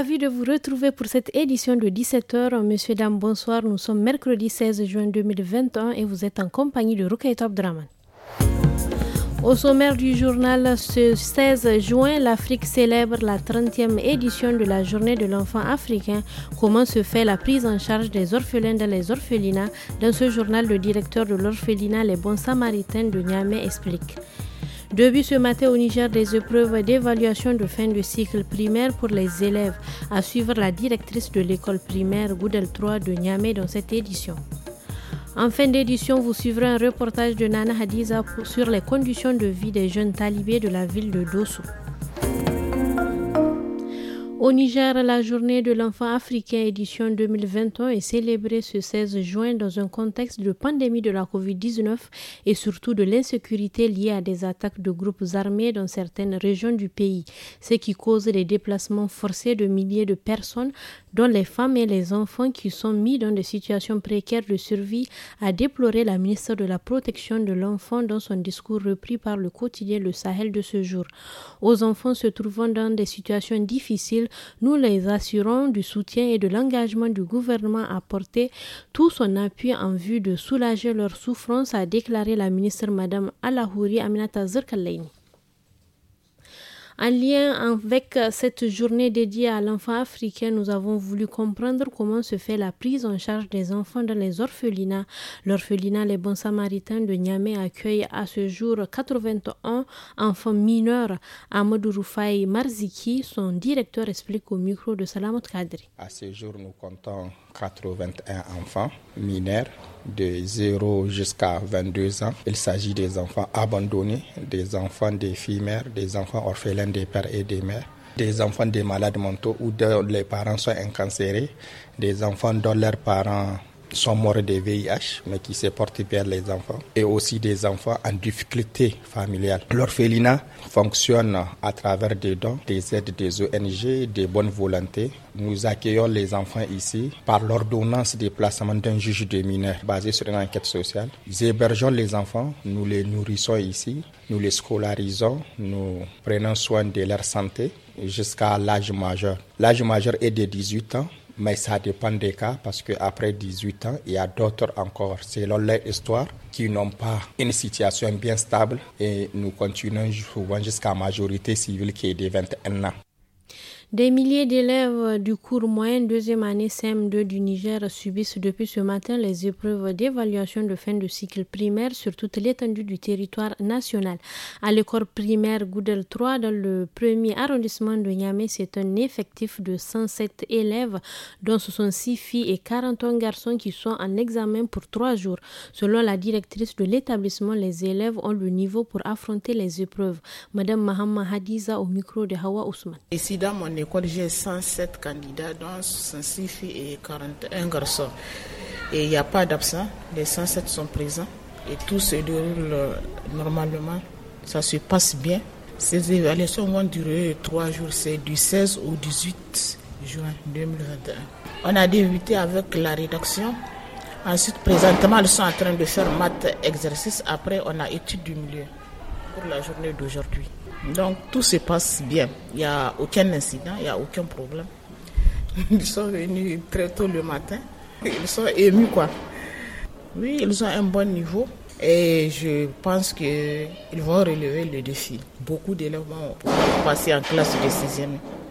Ravi de vous retrouver pour cette édition de 17h. Messieurs, dames, bonsoir. Nous sommes mercredi 16 juin 2021 et vous êtes en compagnie de Rukaita Abdraman. Au sommaire du journal, ce 16 juin, l'Afrique célèbre la 30e édition de la Journée de l'enfant africain. Comment se fait la prise en charge des orphelins dans les orphelinats? Dans ce journal, le directeur de l'orphelinat Les Bons Samaritains de Niamey explique. Début ce matin au Niger des épreuves d'évaluation de fin de cycle primaire pour les élèves. À suivre la directrice de l'école primaire Goudel 3 de Niamey dans cette édition. En fin d'édition, vous suivrez un reportage de Nana Hadiza sur les conditions de vie des jeunes talibés de la ville de Dosso. Au Niger, la journée de l'enfant africain édition 2021 est célébrée ce 16 juin dans un contexte de pandémie de la COVID-19 et surtout de l'insécurité liée à des attaques de groupes armés dans certaines régions du pays, ce qui cause des déplacements forcés de milliers de personnes, dont les femmes et les enfants qui sont mis dans des situations précaires de survie, a déploré la ministre de la Protection de l'enfant dans son discours repris par le quotidien Le Sahel de ce jour. Aux enfants se trouvant dans des situations difficiles, nous les assurons du soutien et de l'engagement du gouvernement à apporter tout son appui en vue de soulager leur souffrance, a déclaré la ministre Madame Alahouri Aminata Zirkalaini. En lien avec cette journée dédiée à l'enfant africain, nous avons voulu comprendre comment se fait la prise en charge des enfants dans les orphelinats. L'orphelinat Les Bons Samaritains de Niamey accueille à ce jour 81 enfants mineurs. Amadou Roufaï Marziki, son directeur, explique au micro de Salamot Kadri. À ce jour, nous comptons 81 enfants mineurs de 0 jusqu'à 22 ans. Il s'agit des enfants abandonnés, des enfants des filles mères, des enfants orphelins des pères et des mères, des enfants des malades mentaux ou dont les parents sont incarcérés, des enfants dont leurs parents sont morts de VIH mais qui se portent bien les enfants, et aussi des enfants en difficulté familiale. L'orphelinat fonctionne à travers des dons, des aides des ONG, des bonnes volontés. Nous accueillons les enfants ici par l'ordonnance de placement d'un juge des mineurs basé sur une enquête sociale. Nous hébergeons les enfants, nous les nourrissons ici, nous les scolarisons, nous prenons soin de leur santé jusqu'à l'âge majeur. L'âge majeur est de 18 ans. Mais ça dépend des cas parce qu'après 18 ans, il y a d'autres encore, selon leur histoire, qui n'ont pas une situation bien stable et nous continuons souvent jusqu'à majorité civile qui est de 21 ans. Des milliers d'élèves du cours moyen deuxième année CM2 du Niger subissent depuis ce matin les épreuves d'évaluation de fin de cycle primaire sur toute l'étendue du territoire national. À l'école primaire Goudel 3, dans le premier arrondissement de Niamey, c'est un effectif de 107 élèves, dont ce sont 6 filles et 41 garçons qui sont en examen pour 3 jours. Selon la directrice de l'établissement, les élèves ont le niveau pour affronter les épreuves. Madame Mahama Hadiza au micro de Hawa Ousmane. Ici dans mon école, j'ai 107 candidats, dont 66 filles et 41 garçons. Et il n'y a pas d'absent, les 107 sont présents et tout se déroule normalement. Ça se passe bien. Ces évaluations vont durer 3 jours, c'est du 16 au 18 juin 2021. On a débuté avec la rédaction. Ensuite, présentement, ils sont en train de faire maths exercice. Après, on a étude du milieu pour la journée d'aujourd'hui. Donc tout se passe bien, il n'y a aucun incident, il n'y a aucun problème. Ils sont venus très tôt le matin, ils sont émus quoi. Oui, ils ont un bon niveau et je pense qu'ils vont relever le défi. Beaucoup d'élèves vont passer en classe de 6e.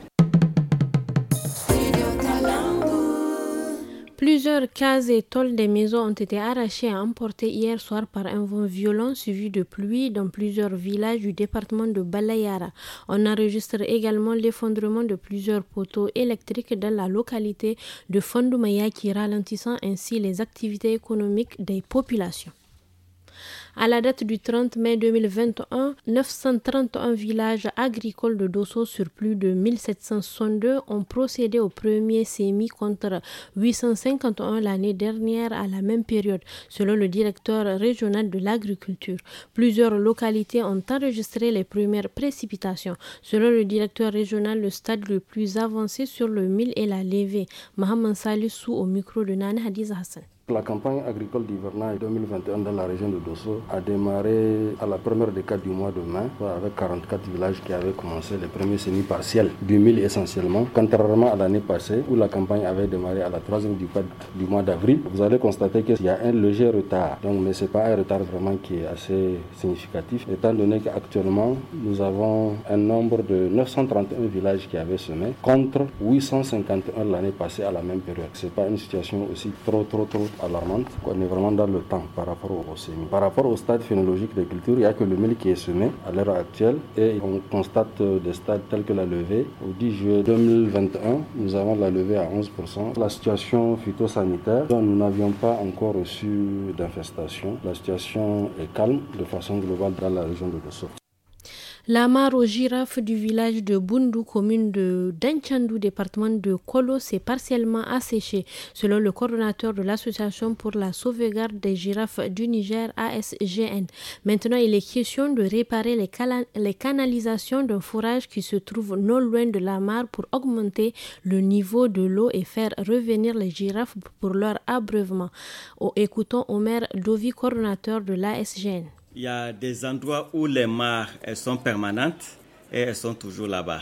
Plusieurs cases et tôles des maisons ont été arrachées et emportées hier soir par un vent violent suivi de pluie dans plusieurs villages du département de Balayara. On enregistre également l'effondrement de plusieurs poteaux électriques dans la localité de Fondoumayaki, ralentissant ainsi les activités économiques des populations. À la date du 30 mai 2021, 931 villages agricoles de Dosso sur plus de 1762 ont procédé au premier semis contre 851 l'année dernière à la même période, selon le directeur régional de l'agriculture. Plusieurs localités ont enregistré les premières précipitations. Selon le directeur régional, le stade le plus avancé sur le mil est la levée. Mohamed Salissou au micro de Nana Hadiza Hassan. La campagne agricole d'hivernage 2021 dans la région de Dosso a démarré à la première décade du mois de mai avec 44 villages qui avaient commencé les premiers semis partiels du mil essentiellement, contrairement à l'année passée où la campagne avait démarré à la troisième décade du mois d'avril. Vous allez constater qu'il y a un léger retard, donc, mais ce n'est pas un retard vraiment qui est assez significatif, étant donné qu'actuellement nous avons un nombre de 931 villages qui avaient semé contre 851 l'année passée à la même période. Ce n'est pas une situation aussi trop alarmante. On est vraiment dans le temps par rapport au semis. Par rapport au stade phénologique des cultures, il n'y a que le mil qui est semé à l'heure actuelle et on constate des stades tels que la levée. Au 10 juillet 2021, nous avons la levée à 11%. La situation phytosanitaire, nous n'avions pas encore reçu d'infestation. La situation est calme de façon globale dans la région de Dosso. La mare aux girafes du village de Bundu, commune de Danchandou, département de Kolo, s'est partiellement asséchée, selon le coordonnateur de l'Association pour la sauvegarde des girafes du Niger, ASGN. Maintenant, il est question de réparer les canalisations d'un forage qui se trouve non loin de la mare pour augmenter le niveau de l'eau et faire revenir les girafes pour leur abreuvement. Écoutons Omer Dovi, coordonnateur de l'ASGN. Il y a des endroits où les mares elles sont permanentes et elles sont toujours là-bas.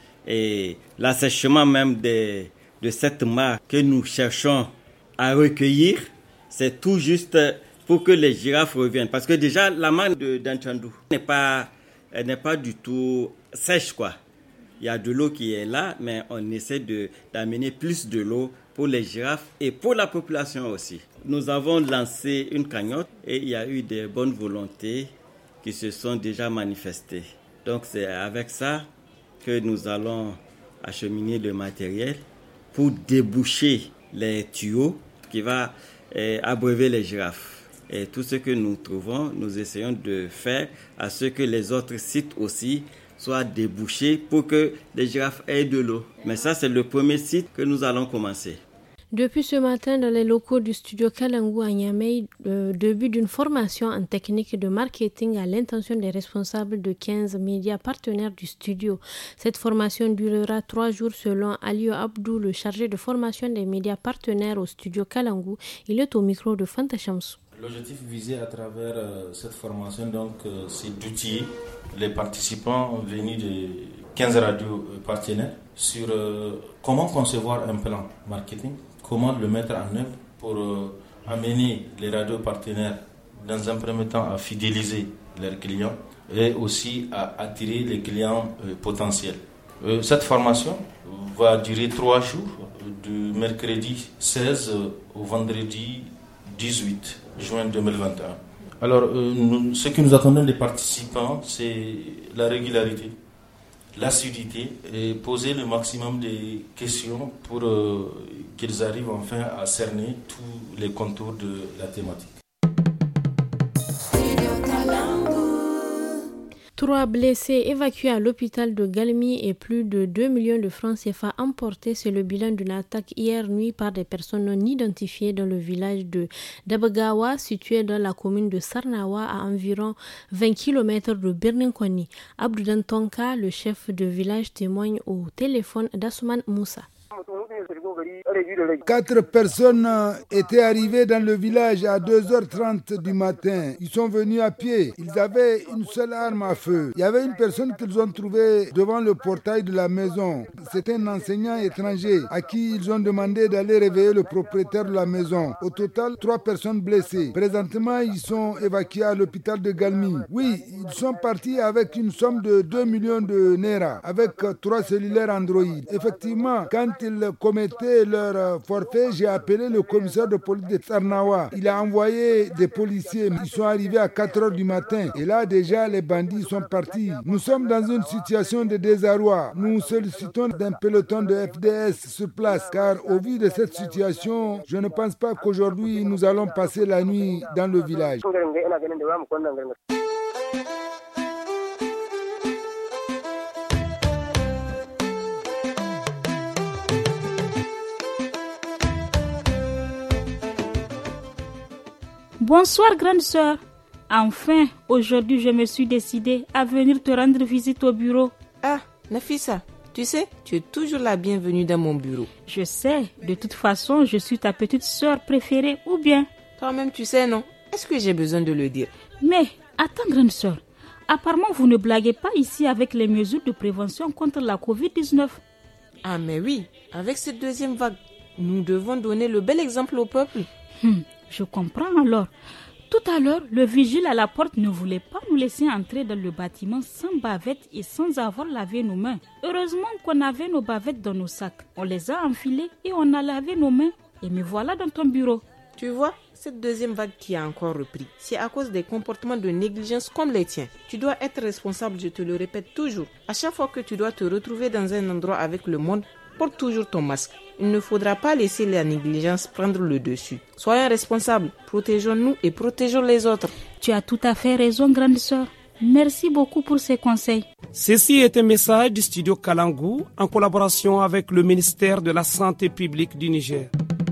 Et l'assèchement même de cette mare que nous cherchons à recueillir, c'est tout juste pour que les girafes reviennent. Parce que déjà, la mare d'Anchandou n'est pas du tout sèche, quoi. Il y a de l'eau qui est là, mais on essaie d'amener plus de l'eau pour les girafes et pour la population aussi. Nous avons lancé une cagnotte et il y a eu des bonnes volontés qui se sont déjà manifestées. Donc c'est avec ça que nous allons acheminer le matériel pour déboucher les tuyaux qui va abreuver les girafes. Et tout ce que nous trouvons, nous essayons de faire à ce que les autres sites aussi soient débouchés pour que les girafes aient de l'eau. Mais ça, c'est le premier site que nous allons commencer. Depuis ce matin, dans les locaux du studio Kalangu à Niamey, début d'une formation en technique de marketing à l'intention des responsables de 15 médias partenaires du studio. Cette formation durera 3 jours selon Aliou Abdou, le chargé de formation des médias partenaires au studio Kalangu. Il est au micro de Fanta Chamsou. L'objectif visé à travers cette formation, c'est d'outiller les participants venus de 15 radios partenaires sur comment concevoir un plan marketing, comment le mettre en œuvre pour amener les radios partenaires dans un premier temps à fidéliser leurs clients et aussi à attirer les clients potentiels. Cette formation va durer 3 jours, du mercredi 16 au vendredi 18 juin 2021. Alors, ce que nous attendons des participants, c'est la régularité, l'assiduité et poser le maximum de questions pour qu'ils arrivent enfin à cerner tous les contours de la thématique. 3 blessés évacués à l'hôpital de Galmi et plus de 2 millions de francs CFA emportés, c'est le bilan d'une attaque hier nuit par des personnes non identifiées dans le village de Dabagawa, situé dans la commune de Sarnawa, à environ 20 km de Birninkoni. Abdou Dantonka, le chef de village, témoigne au téléphone d'Asuman Moussa. 4 personnes étaient arrivées dans le village à 2h30 du matin. Ils sont venus à pied. Ils avaient une seule arme à feu. Il y avait une personne qu'ils ont trouvée devant le portail de la maison. C'était un enseignant étranger à qui ils ont demandé d'aller réveiller le propriétaire de la maison. Au total, 3 personnes blessées. Présentement, ils sont évacués à l'hôpital de Galmi. Oui, ils sont partis avec une somme de 2 millions de Naira, avec 3 cellulaires Android. Effectivement, quand ils commettaient leur forfait, j'ai appelé le commissaire de police de Tsarnawa. Il a envoyé des policiers. Ils sont arrivés à 4h du matin. Et là, déjà, les bandits sont partis. Nous sommes dans une situation de désarroi. Nous sollicitons d'un peloton de FDS sur place, car au vu de cette situation, je ne pense pas qu'aujourd'hui, nous allons passer la nuit dans le village. Bonsoir grande sœur. Enfin, aujourd'hui je me suis décidée à venir te rendre visite au bureau. Ah, Nafisa, Tu sais, tu es toujours la bienvenue dans mon bureau. Je sais, de toute façon, je suis ta petite sœur préférée, ou bien? Toi-même, tu sais, non? Est-ce que j'ai besoin de le dire? Mais, attends, grande sœur, apparemment, vous ne blaguez pas ici avec les mesures de prévention contre la Covid-19. Ah, mais oui, avec cette deuxième vague, nous devons donner le bel exemple au peuple. Je comprends alors. Tout à l'heure, le vigile à la porte ne voulait pas nous laisser entrer dans le bâtiment sans bavette et sans avoir lavé nos mains. Heureusement qu'on avait nos bavettes dans nos sacs. On les a enfilées et on a lavé nos mains. Et me voilà dans ton bureau. Tu vois, cette deuxième vague qui a encore repris, c'est à cause des comportements de négligence comme les tiens. Tu dois être responsable, je te le répète toujours. À chaque fois que tu dois te retrouver dans un endroit avec le monde, porte toujours ton masque. Il ne faudra pas laisser la négligence prendre le dessus. Soyons responsables, protégeons-nous et protégeons les autres. Tu as tout à fait raison, grande sœur. Merci beaucoup pour ces conseils. Ceci est un message du studio Kalangu en collaboration avec le ministère de la Santé publique du Niger.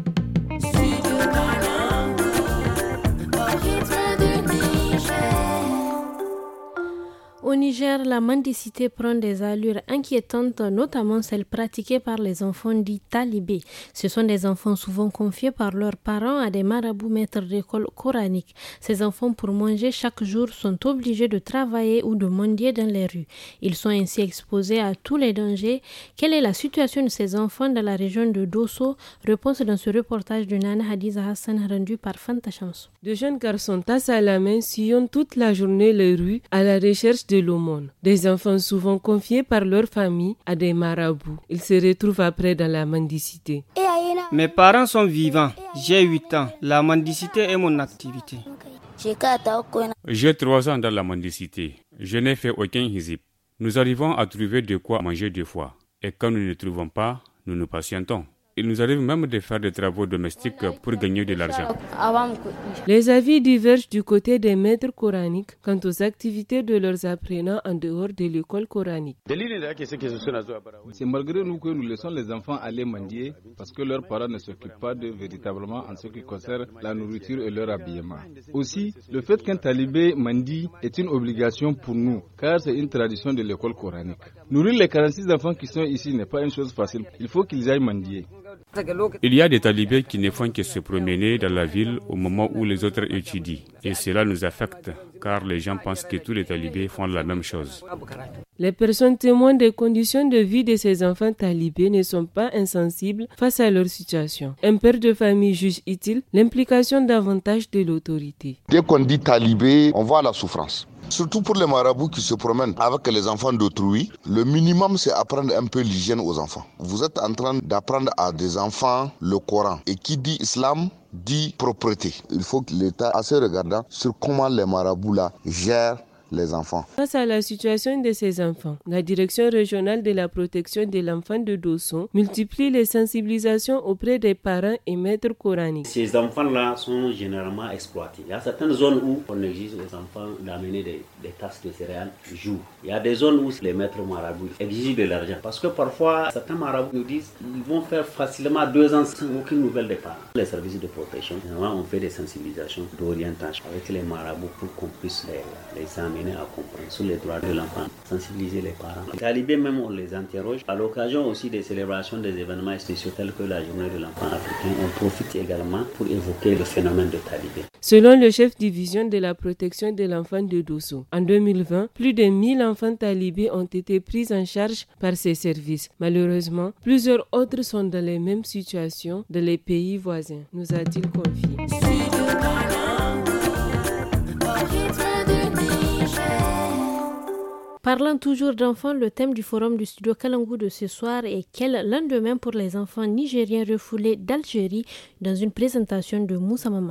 Au Niger, la mendicité prend des allures inquiétantes, notamment celle pratiquée par les enfants dits talibés. Ce sont des enfants souvent confiés par leurs parents à des marabouts maîtres d'école coraniques. Ces enfants, pour manger chaque jour, sont obligés de travailler ou de mendier dans les rues. Ils sont ainsi exposés à tous les dangers. Quelle est la situation de ces enfants dans la région de Dosso? Réponse dans ce reportage de Nana Hadiza Hassan rendu par Fanta Chamsou. De jeunes garçons tassent à la main sillonnent toute la journée les rues à la recherche de l'aumône. Des enfants souvent confiés par leur famille à des marabouts. Ils se retrouvent après dans la mendicité. Mes parents sont vivants. J'ai 8 ans. La mendicité est mon activité. J'ai 3 ans dans la mendicité. Je n'ai fait aucun hizib. Nous arrivons à trouver de quoi manger 2 fois. Et quand nous ne trouvons pas, nous nous patientons. Il nous arrive même de faire des travaux domestiques pour gagner de l'argent. Les avis divergent du côté des maîtres coraniques quant aux activités de leurs apprenants en dehors de l'école coranique. C'est malgré nous que nous laissons les enfants aller mendier parce que leurs parents ne s'occupent pas d'eux véritablement en ce qui concerne la nourriture et leur habillement. Aussi, le fait qu'un talibé mendie est une obligation pour nous car c'est une tradition de l'école coranique. Nourrir les 46 enfants qui sont ici n'est pas une chose facile. Il faut qu'ils aillent mendier. Il y a des talibés qui ne font que se promener dans la ville au moment où les autres étudient. Et cela nous affecte, car les gens pensent que tous les talibés font la même chose. Les personnes témoins des conditions de vie de ces enfants talibés ne sont pas insensibles face à leur situation. Un père de famille juge utile l'implication davantage de l'autorité. Dès qu'on dit talibé, on voit la souffrance. Surtout pour les marabouts qui se promènent avec les enfants d'autrui, le minimum c'est apprendre un peu l'hygiène aux enfants. Vous êtes en train d'apprendre à des enfants le Coran. Et qui dit islam dit propreté. Il faut que l'État assez regardant sur comment les marabouts là gèrent les enfants. Face à la situation de ces enfants, la direction régionale de la protection de l'enfant de Dosso multiplie les sensibilisations auprès des parents et maîtres coraniques. Ces enfants-là sont généralement exploités. Il y a certaines zones où on exige aux enfants d'amener des tasses de céréales jour. Il y a des zones où les maîtres marabouts exigent de l'argent. Parce que parfois, certains marabouts nous disent qu'ils vont faire facilement 2 ans sans aucune nouvelle des parents. Les services de protection, généralement, on fait des sensibilisations d'orientation avec les marabouts pour qu'on puisse les amener à comprendre sur les droits de l'enfant, sensibiliser les parents. Les talibés même, on les interroge. À l'occasion aussi des célébrations des événements spéciaux tels que la journée de l'enfant africain, on profite également pour évoquer le phénomène de talibé. Selon le chef division de la protection de l'enfant de Dosso, en 2020, plus de 1000 enfants talibés ont été pris en charge par ces services. Malheureusement, plusieurs autres sont dans les mêmes situations dans les pays voisins, nous a-t-il confié. Parlant toujours d'enfants, le thème du forum du studio Kalangu de ce soir est quel lendemain pour les enfants nigériens refoulés d'Algérie dans une présentation de Moussa Maman.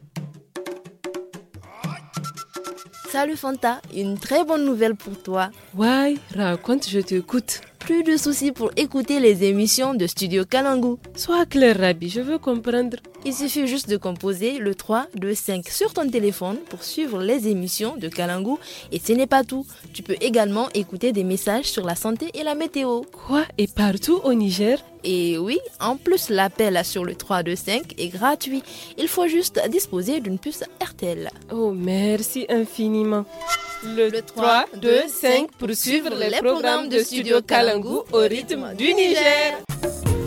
Salut Fanta, une très bonne nouvelle pour toi. Ouais, raconte, je t'écoute. Plus de soucis pour écouter les émissions de Studio Kalangu. Sois clair, Rabi, je veux comprendre. Il suffit juste de composer le 325 sur ton téléphone pour suivre les émissions de Kalangu. Et ce n'est pas tout. Tu peux également écouter des messages sur la santé et la météo. Quoi? Et partout au Niger? Et oui, en plus l'appel sur le 325 est gratuit. Il faut juste disposer d'une puce RTL. Oh, merci infiniment. Le 3, 2, 5 pour suivre les programmes de Studio Kalangu au rythme du Niger.